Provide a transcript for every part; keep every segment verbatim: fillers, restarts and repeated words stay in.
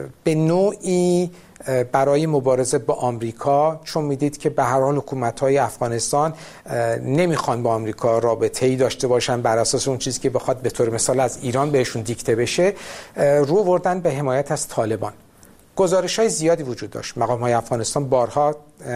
به نوعی برای مبارزه با آمریکا، چون میدید که به هر حال حکومت‌های افغانستان نمیخوان با آمریکا رابطه‌ای داشته باشن بر اساس اون چیزی که بخواد به طور مثال از ایران بهشون دیکته بشه، رو بردن به حمایت از طالبان. گزارش‌های زیادی وجود داشت، مقام‌های افغانستان بارها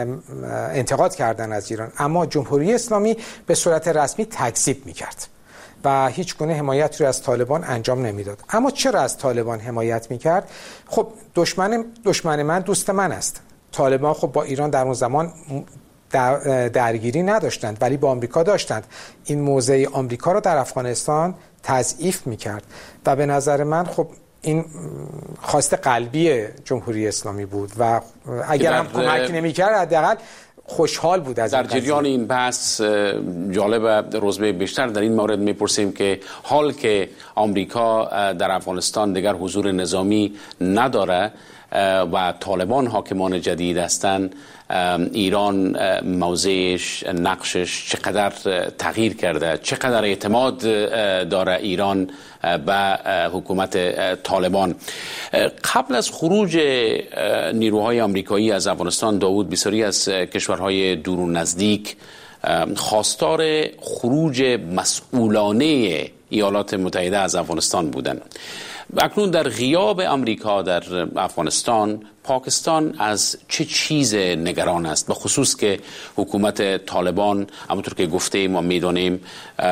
انتقاد کردن از ایران، اما جمهوری اسلامی به صورت رسمی تکذیب می‌کرد و هیچ گونه حمایت رو از طالبان انجام نمیداد. اما چرا از طالبان حمایت میکرد؟ خب دشمن دشمن من دوست من است. طالبان خب با ایران در اون زمان در درگیری نداشتند ولی با آمریکا داشتند. این موضع آمریکا رو در افغانستان تضعیف میکرد و به نظر من خب این خواست قلبی جمهوری اسلامی بود و اگر هم کمک نمیکرد حداقل خوشحال بود از در جریان این بحث جالب روزبه بیشتر در این مورد میپرسیم که حال که آمریکا در افغانستان دیگر حضور نظامی نداره و طالبان حاکمان جدید هستند، ایران موضعش، نقشش چقدر تغییر کرده، چقدر اعتماد داره ایران به حکومت طالبان. قبل از خروج نیروهای آمریکایی از افغانستان، داوود، بسیاری از کشورهای دور و نزدیک خواستار خروج مسئولانه ایالات متحده از افغانستان بودند. اکنون در غیاب آمریکا در افغانستان، پاکستان از چه چیز نگران است؟ به خصوص که حکومت طالبان همونطور که گفته ما میدانیم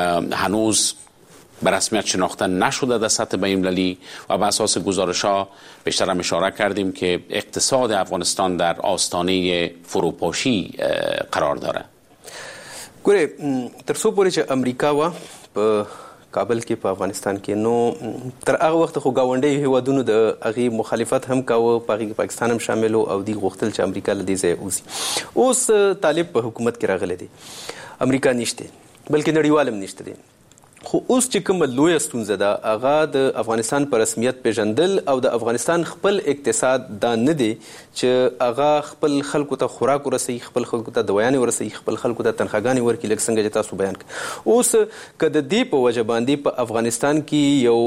هنوز به رسمیت شناخته نشده در سطح بین‌المللی و بر اساس گزارش‌ها بیشتر هم اشاره کردیم که اقتصاد افغانستان در آستانه فروپاشی قرار داره. ګوره تر څو پورې چې امریکا و په کابل کې په افغانستان کې نو تر هغه وخت خو گاونډي هیوادونو د هغې مخالفت هم کاوه، په هغې کې پاکستان هم شامل و او دوی غوښتل چې امریکا له دې ځایه وځي. اوس طالب په حکومت کې راغلی دی، امریکا نشته بلکې نړیوال هم نشته دی. خو اوس چې کومه لویه ستونزه ده هغه د افغانستان په رسمیت پیژندل او د افغانستان خپل اقتصاد دا نه دی چې هغه خپل خلکو ته خوراک ورسوي، خپل خلکو ته دوايانې ورسوي، خپل خلکو ته تنخواګانې ورکړي، لکه څنګه چې تاسو بیان کړ. اوس که د دې په وجه باندې په افغانستان کې یو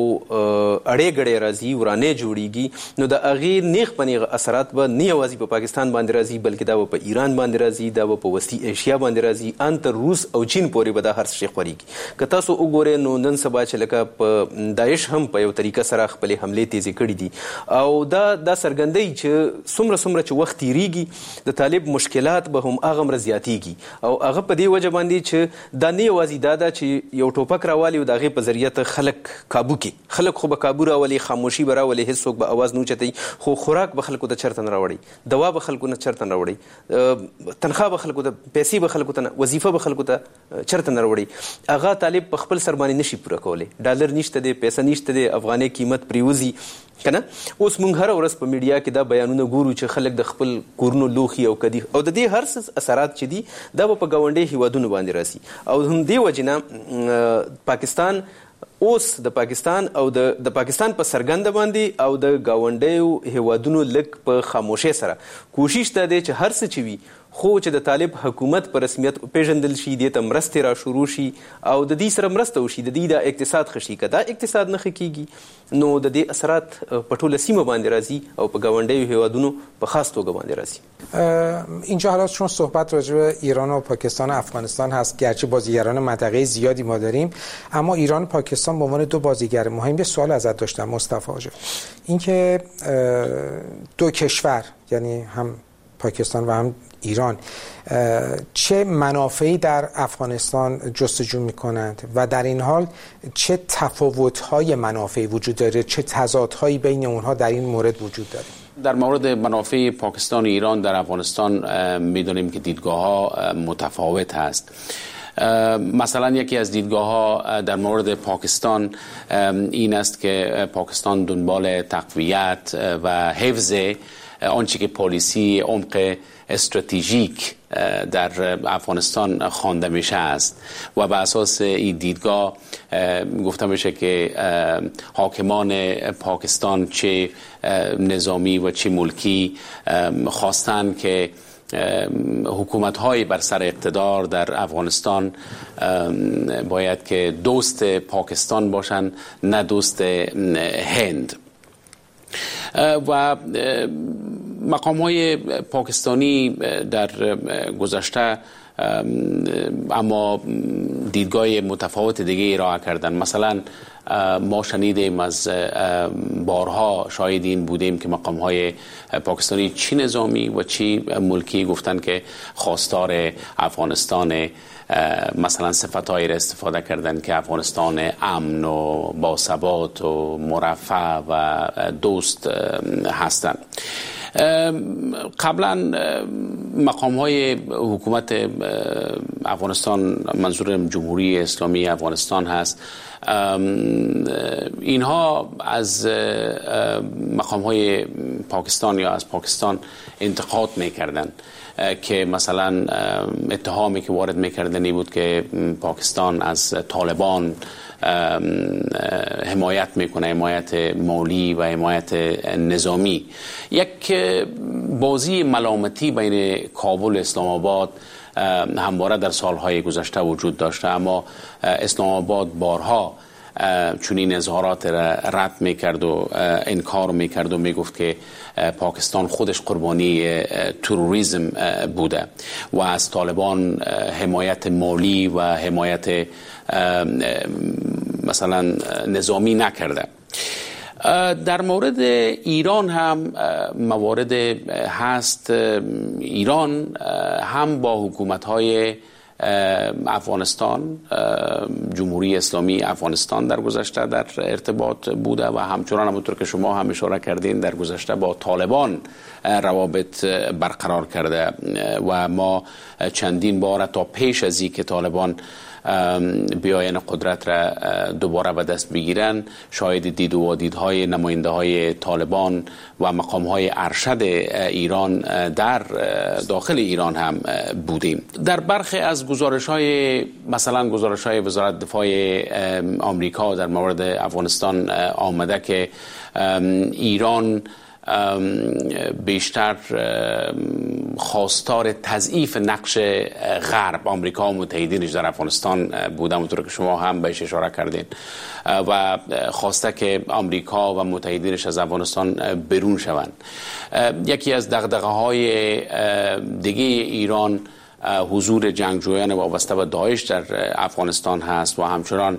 اړې ګړې راځي، ورانې جوړیږي، نو د هغې نیغ په نیغ اثرات به نه یوازې په پاکستان باندې راځي بلکې دا به په ایران باندې راځي، دا به په وسطي ایشیا باندې راځي، ان تر روس او چین پورې به دا هر څه خوريږي. که تاسو وګورئ نو نن سبا چې لکه په داعش هم په یو طریقه سره خپلې حملې تیزې کړي دي او دا دا څرګندوي چې څومره څومره چې وخت تیریږي د طالب مشکلات به هم هغومره زیاتیږي او هغه په دې وجه باندې چې دا نه یوازې دا ده چې یو ټوپک راوالي او د هغې په ذریعه ته خلک کابو کړي، خلک خو به کابو راولي، خاموشي به راولي، هېڅوک به اواز نه اوچتوي، خو خوراک به خلکو ته چرته نه راوړي، دوا به خلکو نه چرته نه راوړي، تنخوا به خلکو ته، پیسې به خلکو ته نه، وظیفه به خلکو ته چرته نه راوړي. هغه طالب په خپل سر باندې نشي پوره کولی، ډالر نشته دی، پیسه نشته دی، افغانۍ قیمت پریوزي که نه. اوس موږ هره ورځ په میډیا کې دا بیانونه ګورو چې خلک د خپل کورونو لوښي او کدي او د دې هر څه اثرات چې دي دا به په ګاونډي هیوادونو باندې راسي او هم دې وجې نه پاکستان اوس د پاکستان او د د پاکستان په سرګنده باندې او د گاونډیو هیوادونو لک په خاموشۍ سره کوشش ته دی چې هر څه چې وي خو چې د طالب حکومت په رسمیت پیژندل شي، دې ته مرستې را شروع شي او د دې سره مرسته وشي، د دې د اقتصاد ښه شي. که دا اقتصاد نه ښه کېږي نو د دې اثرات په ټوله سیمه باندې راځي او په ګاونډیو هیوادونو په خاص توګه باندې راځي. اینجا حالا چون صحبت راجع به ایران و پاکستان و افغانستان هست، گرچه بازیگران منطقه زیادی ما داریم اما ایران و پاکستان به عنوان دو بازیگر مهم یه سوال ازت داشتم مصطفی آجا، اینکه دو کشور یعنی هم پاکستان و هم ایران چه منافعی در افغانستان جستجو می‌کنند و در این حال چه تفاوت‌های منافعی وجود داره، چه تضادهایی بین اونها در این مورد وجود داره؟ در مورد منافع پاکستان و ایران در افغانستان می‌دونیم که دیدگاه‌ها متفاوت هست. مثلا یکی از دیدگاه‌ها در مورد پاکستان این است که پاکستان دنبال تقویت و حفظ آنچه که پالیسی عمق استراتژیک در افغانستان خوانده میشه است و به اساس این دیدگاه گفته میشه که حاکمان پاکستان چه نظامی و چه ملکی خواستن که حکومت‌های بر سر اقتدار در افغانستان باید که دوست پاکستان باشن نه دوست هند. و مقام های پاکستانی در گذشته اما دیدگاه متفاوت دیگه ارائه کردن. مثلا ما شنیدیم از بارها شاهد این بودیم که مقام های پاکستانی چی نظامی و چی ملکی گفتن که خواستار افغانستان، مثلا صفتایی را استفاده کردن که افغانستان امن و باثبات و مرفه و دوست هستند. قبلا مقام های حکومت افغانستان، منظور جمهوری اسلامی افغانستان هست، اینها از مقام های پاکستان یا از پاکستان انتقاد میکردن که مثلا اتهامی که وارد میکردن این بود که پاکستان از طالبان حمایت میکنه، حمایت مالی و حمایت نظامی. یک بازی ملامتی بین کابل و اسلام آباد همواره در سالهای گذشته وجود داشته، اما اسلام آباد بارها چون این اظهارات را رد میکرد و انکار میکرد و میگفت که پاکستان خودش قربانی تروریسم بوده و از طالبان حمایت مالی و حمایت مثلا نظامی نکرده. در مورد ایران هم موارد هست. ایران هم با حکومت‌های افغانستان، جمهوری اسلامی افغانستان در گذشته در ارتباط بوده و همچنان همونطور که شما هم اشاره کردین در گذشته با طالبان روابط برقرار کرده و ما چندین بار تا پیش از این که طالبان بیاین قدرت را دوباره به دست بگیرن شاید دید و دیدهای نماینده های طالبان و مقام های ارشد ایران در داخل ایران هم بودیم. در برخی از گزارش های مثلا گزارش های وزارت دفاع آمریکا در مورد افغانستان آمده که ایران بیشتر خواستار تضعیف نقش غرب، آمریکا و متحدینش در افغانستان بوده، همونطور که شما هم بهش اشاره کردین، و خواسته که آمریکا و متحدینش از افغانستان برون شوند. یکی از دغدغه‌های دیگه ایران حضور جنگجویان وابسته به داعش در افغانستان هست و همچنان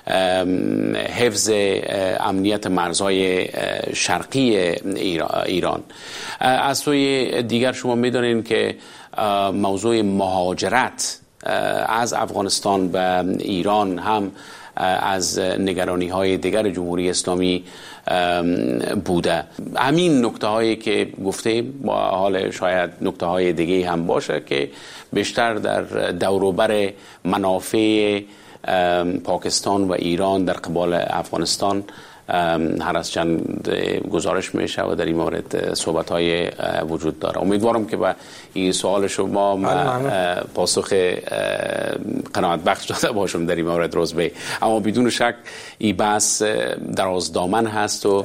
حفظ امنیت مرزهای شرقی ایران. از سوی دیگر شما می‌دانید که موضوع مهاجرت از افغانستان به ایران هم از نگرانی‌های دیگر جمهوری اسلامی بوده. همین نکته هایی که گفتیم با حال شاید نکته های دیگه هم باشه که بیشتر در دوروبر منافع پاکستان و ایران در قبال افغانستان هر از چند گزارش میشه و در این مورد صحبت های وجود داره. امیدوارم که با این سوال شما پاسخ قناعت بخش داده باشم در این مورد روزبه، اما بدون شک این بحث درازدامن هست و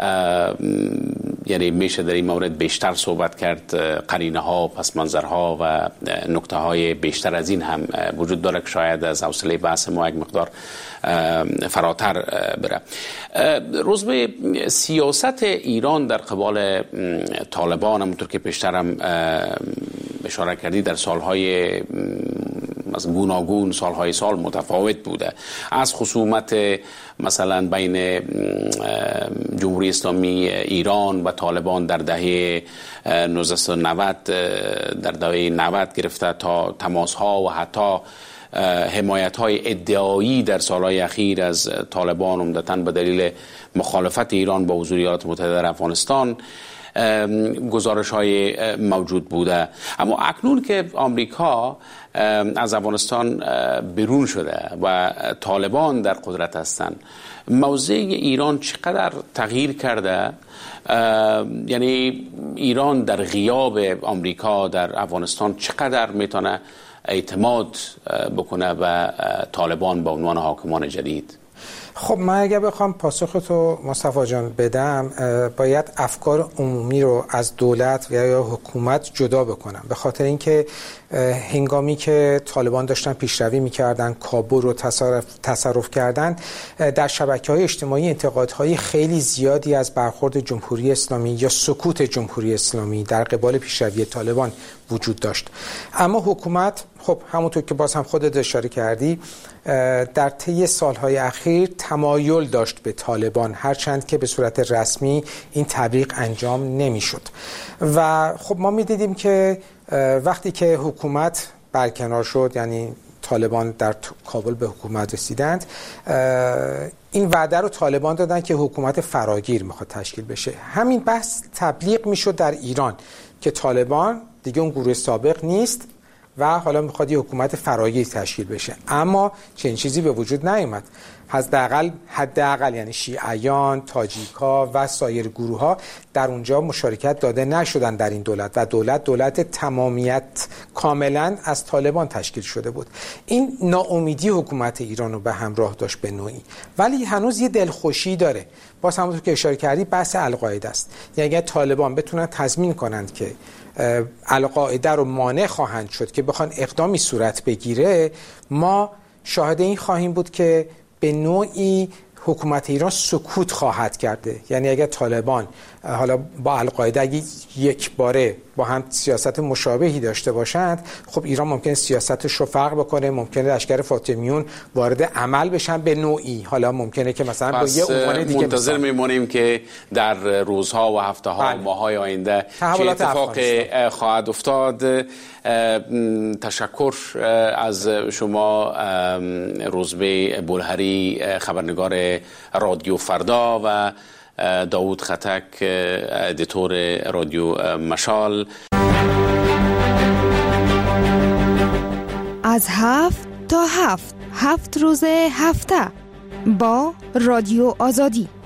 یعنی میشه در این مورد بیشتر صحبت کرد. قرینه ها، پس منظرها و نکته های بیشتر از این هم وجود داره که شاید از حوصله بحث ما یک مقدار فراتر بره. روزبه، سیاست ایران در قبال طالبان همونطور که پیشترم اشاره کردی در سالهای از گوناگون سالهای سال متفاوت بوده. از خصومت مثلا بین جمهوری اسلامی ایران و طالبان در دهه نوزده نود در دهه نود گرفته تا تماس ها و حتی حمایت های ادعایی در سالهای اخیر از طالبان عمدتاً به دلیل مخالفت ایران با حضور ایالات متحده در افغانستان گزارش های موجود بوده. اما اکنون که آمریکا از افغانستان بیرون شده و طالبان در قدرت هستند، موضع ایران چقدر تغییر کرده؟ یعنی ایران در غیاب آمریکا در افغانستان چقدر میتونه اعتماد بکنه به طالبان به عنوان حاکمان جدید؟ خب من اگر بخوام پاسخ تو مصطفی جان بدم، باید افکار عمومی رو از دولت و یا حکومت جدا بکنم، به خاطر اینکه هنگامی که طالبان داشتن پیشروی می‌کردن، کابل رو تصرف تصرف کردن، در شبکه‌های اجتماعی انتقادهای خیلی زیادی از برخورد جمهوری اسلامی یا سکوت جمهوری اسلامی در قبال پیشروی طالبان وجود داشت. اما حکومت خب همونطور که باز هم خودت اشاره کردی در طی سالهای اخیر تمایل داشت به طالبان، هرچند که به صورت رسمی این تبلیغ انجام نمیشد. و خب ما میدیدیم که وقتی که حکومت برکنار شد، یعنی طالبان در کابل به حکومت رسیدند، این وعده رو طالبان دادن که حکومت فراگیر میخواد تشکیل بشه. همین بحث تبلیغ میشد در ایران که طالبان دیگه اون گروه سابق نیست و حالا میخواد یه حکومت فراگیر تشکیل بشه. اما چنین چیزی به وجود نیامد. حداقل حداقل یعنی شیعیان، تاجیک‌ها و سایر گروه‌ها در اونجا مشارکت داده نشدن در این دولت و دولت دولت تمامیت کاملا از طالبان تشکیل شده بود. این ناامیدی حکومت ایران رو به همراه داشت به نوعی، ولی هنوز یه دلخوشی داره. باز همونطور که اشاره کردی بحث القاعده است. یعنی اگر طالبان بتونن تضمین کنند که القاعده رو مانع خواهند شد که بخوان اقدامی صورت بگیره، ما شاهد این خواهیم بود که به نوعی حکومت ایران سکوت خواهد کرده. یعنی اگر طالبان حالا با القاعده اگه یک باره با هم سیاست مشابهی داشته باشند، خب ایران ممکنه سیاستش رو فرق بکنه، ممکنه لشکر فاطمیون وارد عمل بشن به نوعی. حالا ممکنه که مثلا با یه عنوان دیگه منتظر میمونیم که در روزها و هفته ها و ماهای آینده چه اتفاقی خواهد افتاد. تشکر از شما روزبه بولهری، خبرنگار رادیو فردا، و داوود خطک، ادیتور رادیو مشال. از هفت تا هفت هفت روز هفته با رادیو آزادی.